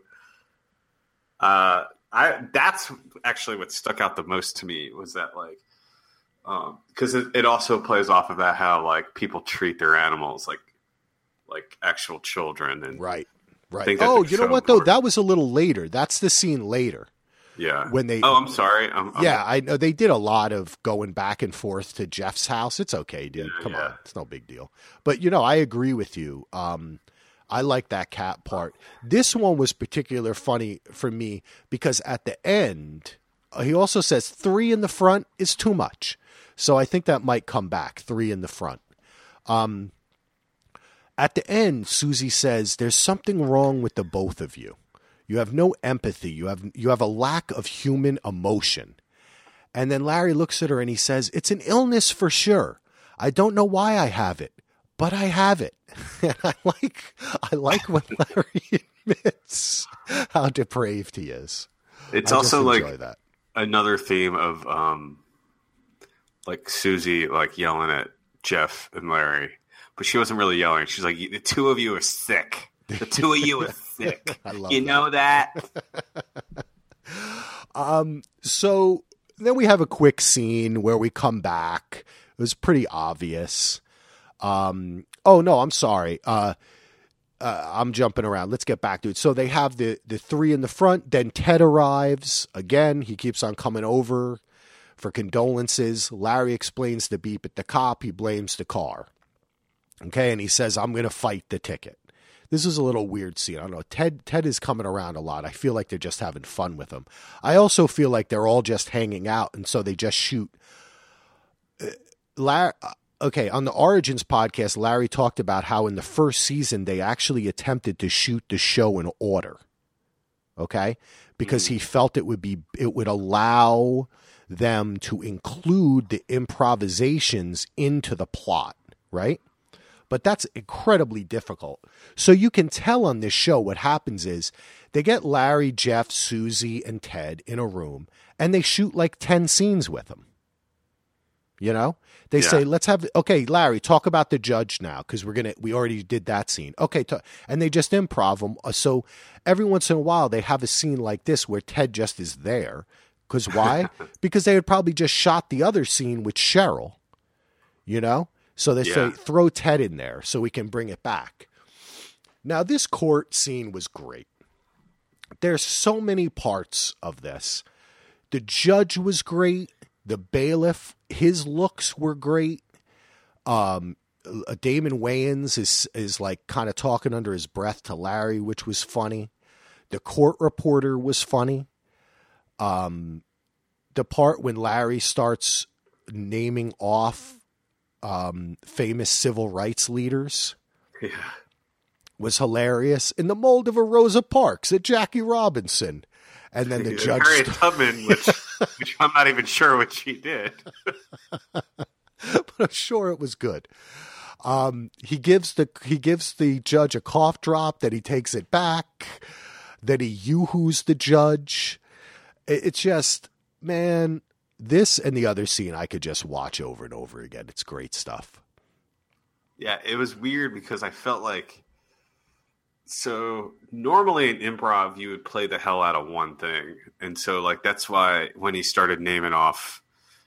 that's actually what stuck out the most to me was that like because it also plays off of that how like people treat their animals like actual children and right. Oh, you know what though? That was a little later. That's the scene later. Yeah. When they. Oh, I'm sorry. I know they did a lot of going back and forth to Jeff's house. It's okay, dude. Come on, it's no big deal. But I agree with you. I like that cat part. This one was particularly funny for me because at the end, he also says 3 in the front is too much. So I think that might come back. 3 in the front. At the end, Susie says, there's something wrong with the both of you. You have no empathy. You have a lack of human emotion. And then Larry looks at her and he says, it's an illness for sure. I don't know why I have it, but I have it. And I like when Larry admits how depraved he is. It's also like that. Another theme of like Susie like yelling at Jeff and Larry. But she wasn't really yelling. She's like, the two of you are sick. The two of you are sick. I love know that? So then we have a quick scene where we come back. It was pretty obvious. Oh, no, I'm sorry. I'm jumping around. Let's get back to it. So they have the 3 in the front. Then Ted arrives. Again, he keeps on coming over for condolences. Larry explains the beep at the cop. He blames the car. Okay, and he says, I'm going to fight the ticket. This is a little weird scene. I don't know. Ted is coming around a lot. I feel like they're just having fun with him. I also feel like they're all just hanging out, and so they just shoot. Okay, on the Origins podcast, Larry talked about how in the first season they actually attempted to shoot the show in order. Okay? Because he felt it would allow them to include the improvisations into the plot, right? But that's incredibly difficult. So you can tell on this show what happens is they get Larry, Jeff, Susie, and Ted in a room, and they shoot like 10 scenes with them. You know? They say, okay, Larry, talk about the judge now, because we already did that scene. Okay, and they just improv them. So every once in a while, they have a scene like this where Ted just is there. Because why? Because they had probably just shot the other scene with Cheryl, you know? So they say, throw Ted in there so we can bring it back. Now, this court scene was great. There's so many parts of this. The judge was great. The bailiff, his looks were great. Damon Wayans is like kind of talking under his breath to Larry, which was funny. The court reporter was funny. The part when Larry starts naming off famous civil rights leaders was hilarious. In the mold of a Rosa Parks, a Jackie Robinson. And then the judge... Harriet Tubman, which I'm not even sure what she did. But I'm sure it was good. He gives the judge a cough drop, then he takes it back, then he yoo-hoos the judge. It's just, man... This and the other scene I could just watch over and over again. It's great stuff. Yeah, it was weird because I felt like... So normally in improv, you would play the hell out of one thing. And so like that's why when he started naming off,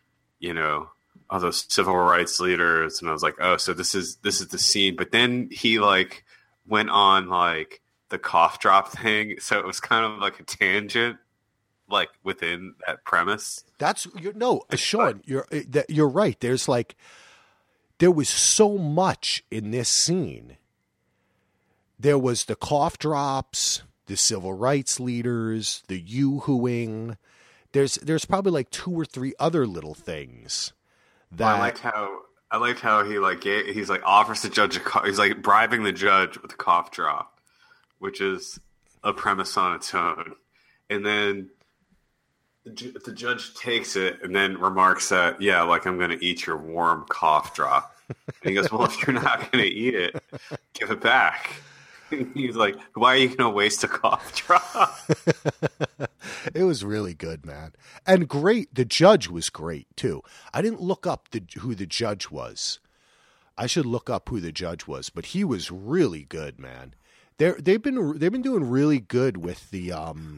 all those civil rights leaders, and I was like, oh, so this is the scene. But then he like went on like the cough drop thing. So it was kind of like a tangent. Like within that premise, Sean, you're right. There's there was so much in this scene. There was the cough drops, the civil rights leaders, the yoo-hooing. There's probably like 2 or 3 other little things that I liked how he's like offers the judge he's like bribing the judge with a cough drop, which is a premise on its own. And then the judge takes it and then remarks that, yeah, like, I'm going to eat your warm cough drop. And he goes, well, if you're not going to eat it, give it back. And he's like, why are you going to waste a cough drop? It was really good, man. And great. The judge was great, too. I didn't look up who the judge was. I should look up who the judge was, but he was really good, man. They've been doing really good with the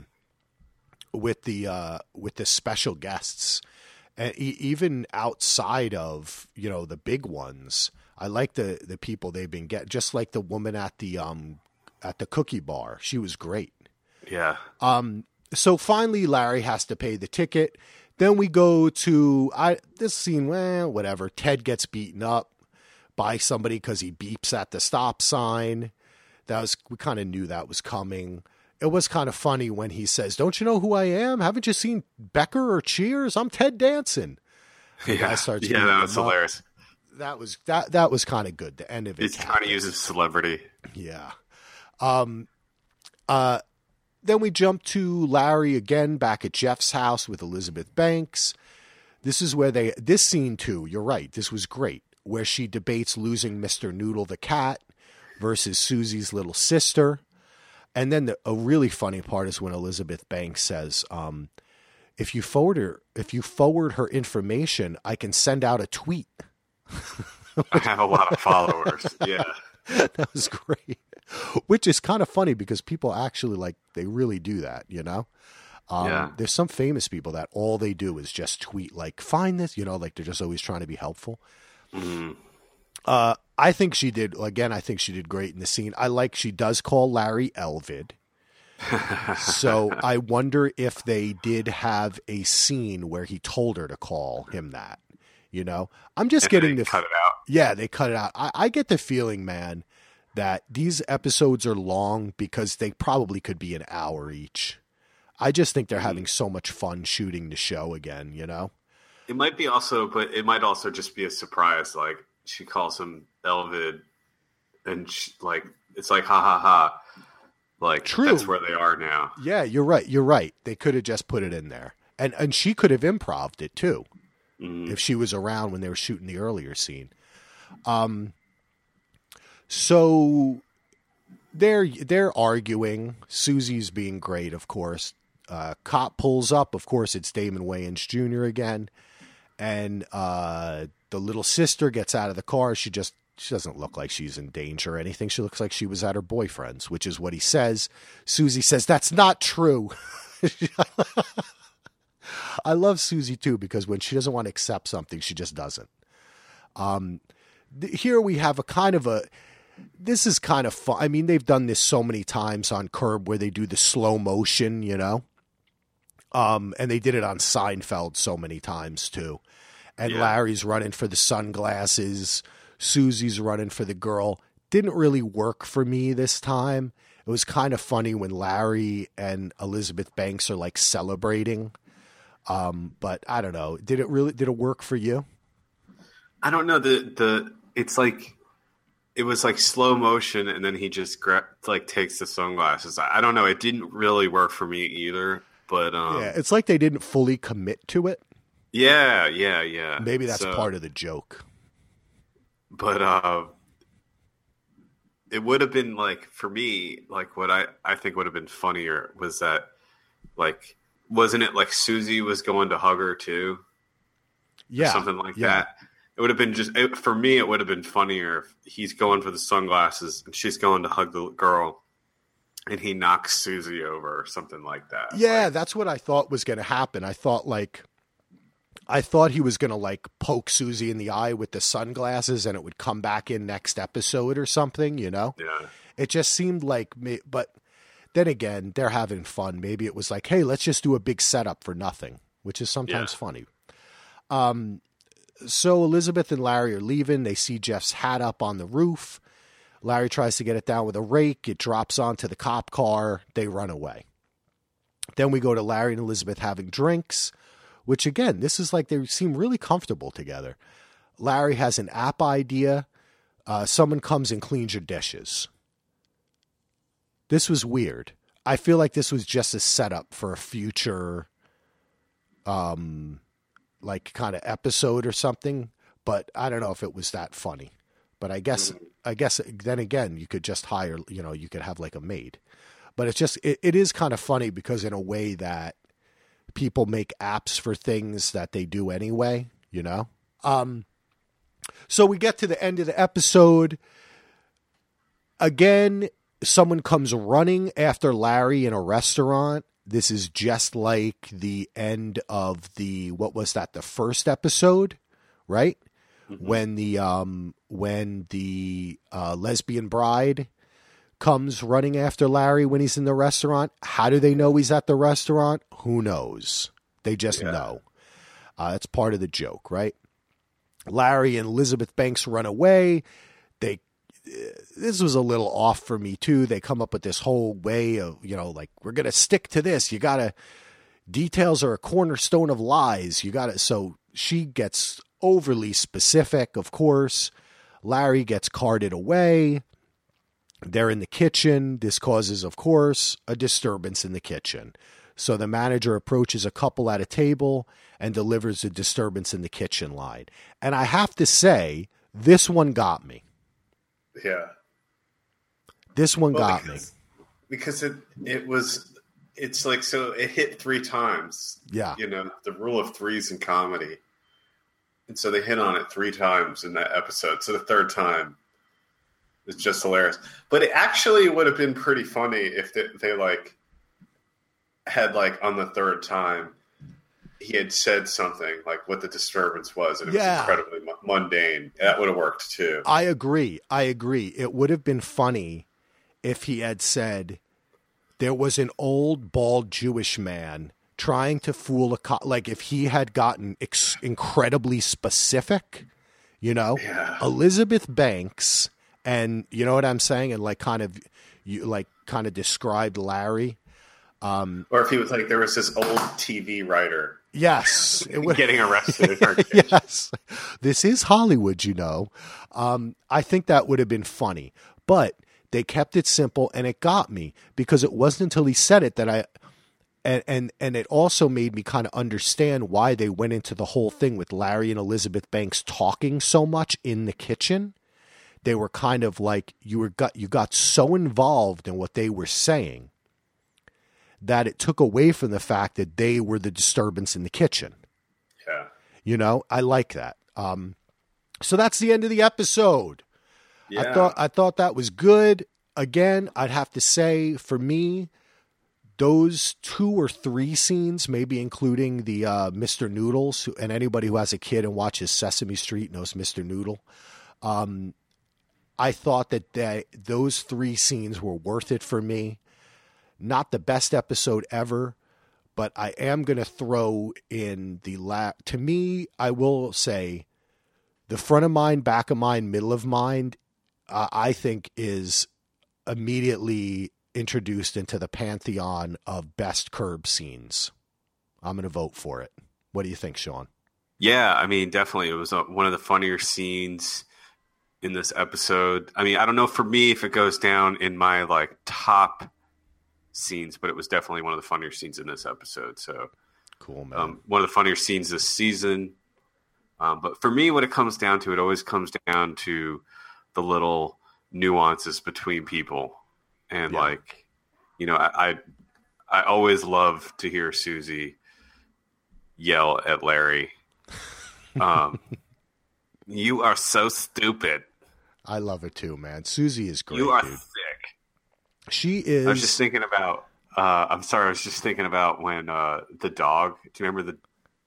special guests, even outside of, you know, the big ones. I like the people they've been getting, just like the woman at the cookie bar. She was great. Yeah. So finally Larry has to pay the ticket. Then we go to this scene, whatever. Ted gets beaten up by somebody because he beeps at the stop sign. We kind of knew that was coming. It was kind of funny when he says, "Don't you know who I am? Haven't you seen Becker or Cheers? I'm Ted Danson." Yeah, that was hilarious. That was kind of good. The end of it. He's trying to use his celebrity. Yeah. Then we jump to Larry again back at Jeff's house with Elizabeth Banks. This is where this scene too, you're right, this was great, where she debates losing Mr. Noodle the cat versus Susie's little sister. And then a really funny part is when Elizabeth Banks says, if you forward her information, I can send out a tweet. I have a lot of followers. Yeah. That was great. Which is kind of funny because people actually they really do that, you know? Yeah. There's some famous people that all they do is just tweet, like, find this, you know, like they're just always trying to be helpful. Mm-hmm. I think she did great in the scene. She does call Larry Elvid. So I wonder if they did have a scene where he told her to call him that, you know? I'm just getting the cut it out. Yeah, they cut it out. I get the feeling, man, that these episodes are long because they probably could be an hour each. I just think they're having so much fun shooting the show again, you know? It might be also, but it might also just be a surprise. Like, she calls him Elvid, and it's like, ha ha ha. Like, true. That's where they are now. Yeah, you're right. They could have just put it in there. And she could have improv'd it too. Mm-hmm. If she was around when they were shooting the earlier scene. So they're arguing. Susie's being great, of course. Cop pulls up. Of course, it's Damon Wayans Jr. again. And the little sister gets out of the car. She doesn't look like she's in danger or anything. She looks like she was at her boyfriend's, which is what he says. Susie says, "That's not true." I love Susie too, because when she doesn't want to accept something, she just doesn't. Here we have this is kind of fun. I mean, they've done this so many times on Curb where they do the slow motion, you know? And they did it on Seinfeld so many times too. And yeah. Larry's running for the sunglasses. Susie's running for the girl. Didn't really work for me this time. It was kind of funny when Larry and Elizabeth Banks are like celebrating. But I don't know. Did it work for you? I don't know. It's like, it was like slow motion, and then he just takes the sunglasses. I don't know. It didn't really work for me either. But yeah, it's like they didn't fully commit to it. Yeah. Maybe that's part of the joke. But it would have been like, for me, like what I think would have been funnier was that, like, wasn't it like Susie was going to hug her too? Yeah, or something like that. It would have been for me, it would have been funnier if he's going for the sunglasses and she's going to hug the girl and he knocks Susie over or something like that. Yeah, that's what I thought was going to happen. I thought he was going to poke Susie in the eye with the sunglasses and it would come back in next episode or something, you know? Yeah. It just seemed like me, but then again, they're having fun. Maybe it was like, hey, let's just do a big setup for nothing, which is sometimes funny. So Elizabeth and Larry are leaving. They see Jeff's hat up on the roof. Larry tries to get it down with a rake. It drops onto the cop car. They run away. Then we go to Larry and Elizabeth having drinks, which again, this is like they seem really comfortable together. Larry has an app idea. Someone comes and cleans your dishes. This was weird. I feel like this was just a setup for a future, like kind of episode or something. But I don't know if it was that funny. But I guess then again, you could just hire, you could have like a maid. But it's just, it is kind of funny because in a way that people make apps for things that they do anyway, So we get to the end of the episode. Again, someone comes running after Larry in a restaurant. This is just like the end of the first episode, right? Mm-hmm. When the lesbian bride comes running after Larry when he's in the restaurant. How do they know he's at the restaurant? Who knows? They just know. It's part of the joke, right? Larry and Elizabeth Banks run away. This was a little off for me too. They come up with this whole way of, like, we're going to stick to this. Details are a cornerstone of lies. So she gets overly specific, of course. Larry gets carted away. They're in the kitchen. This causes, of course, a disturbance in the kitchen. So the manager approaches a couple at a table and delivers a disturbance in the kitchen line. And I have to say, this one got me. Yeah. This one got me. Because it's like, so it hit 3 times. Yeah. The rule of threes in comedy. And so they hit on it 3 times in that episode. So the third time is just hilarious. But it actually would have been pretty funny if they like had like on the third time he had said something like what the disturbance was, and it was incredibly mundane. That would have worked too. I agree. It would have been funny if he had said there was an old bald Jewish man trying to fool a cop. Like if he had gotten incredibly specific, Elizabeth Banks, and you know what I'm saying, and like kind of described Larry. Or if he was like, there was this old TV writer. Yes. Getting arrested. Yes. This is Hollywood, I think that would have been funny. But they kept it simple, and it got me because it wasn't until he said it that and it also made me kind of understand why they went into the whole thing with Larry and Elizabeth Banks talking so much in the kitchen. They were kind of like, you got so involved in what they were saying that it took away from the fact that they were the disturbance in the kitchen. Yeah. I like that. So that's the end of the episode. Yeah. I thought that was good. Again, I'd have to say for me, those 2 or 3 scenes, maybe including the Mr. Noodles, and anybody who has a kid and watches Sesame Street knows Mr. Noodle. I thought that those 3 scenes were worth it for me. Not the best episode ever, but I am going to throw in to me, I will say the front of mind, back of mind, middle of mind, I think is immediately introduced into the pantheon of best Curb scenes. I'm going to vote for it. What do you think, Sean? Yeah, I mean, definitely. It was one of the funnier scenes in this episode. I mean, I don't know for me if it goes down in my like top scenes, but it was definitely one of the funnier scenes in this episode. So cool, man. One of the funnier scenes this season. But for me, when it comes down to it, always comes down to the little nuances between people. And like, I always love to hear Susie yell at Larry. You are so stupid. I love it too, man. Susie is great. You are dude. Sick. She is. I was just thinking about. I was just thinking about when the dog. Do you remember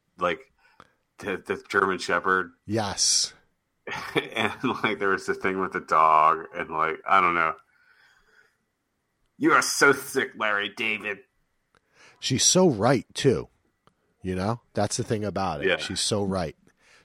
the German Shepherd? Yes. And like there was the thing with the dog, and like I don't know. You are so sick, Larry David. She's so right too. That's the thing about it. Yeah. She's so right.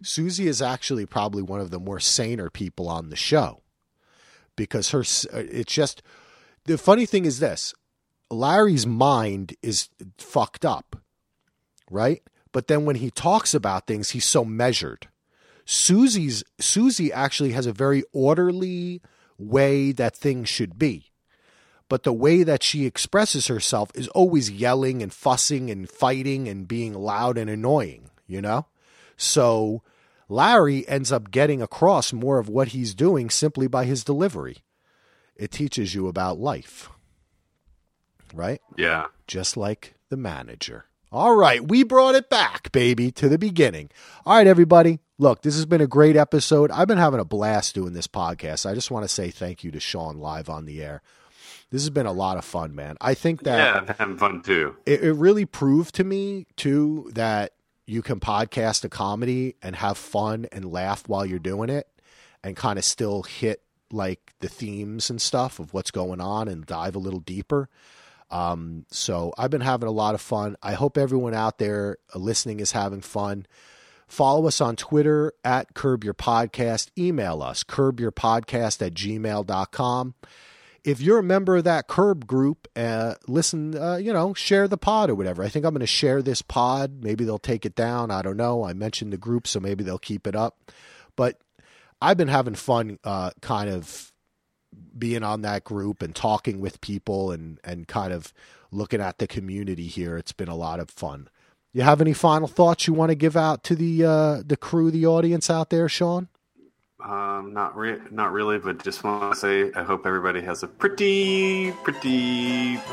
Susie is actually probably one of the more saner people on the show because it's just, the funny thing is this, Larry's mind is fucked up, right? But then when he talks about things, he's so measured. Susie actually has a very orderly way that things should be. But the way that she expresses herself is always yelling and fussing and fighting and being loud and annoying, you know? So Larry ends up getting across more of what he's doing simply by his delivery. It teaches you about life, right? Yeah. Just like the manager. All right, we brought it back, baby, to the beginning. All right, everybody. Look, this has been a great episode. I've been having a blast doing this podcast. I just want to say thank you to Sean live on the air. This has been a lot of fun, man. I think that... Yeah, I'm having fun, too. It really proved to me, too, that you can podcast a comedy and have fun and laugh while you're doing it and kind of still hit, like, the themes and stuff of what's going on and dive a little deeper. So I've been having a lot of fun. I hope everyone out there listening is having fun. Follow us on Twitter at Curb Your Podcast. Email us, curbyourpodcast@gmail.com. If you're a member of that Curb group, listen, share the pod or whatever. I think I'm going to share this pod. Maybe they'll take it down. I don't know. I mentioned the group, so maybe they'll keep it up. But I've been having fun kind of being on that group and talking with people and kind of looking at the community here. It's been a lot of fun. You have any final thoughts you want to give out to the crew, the audience out there, Sean? Not really, but just want to say I hope everybody has a pretty good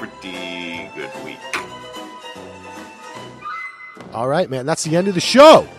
week. All right, man. That's the end of the show.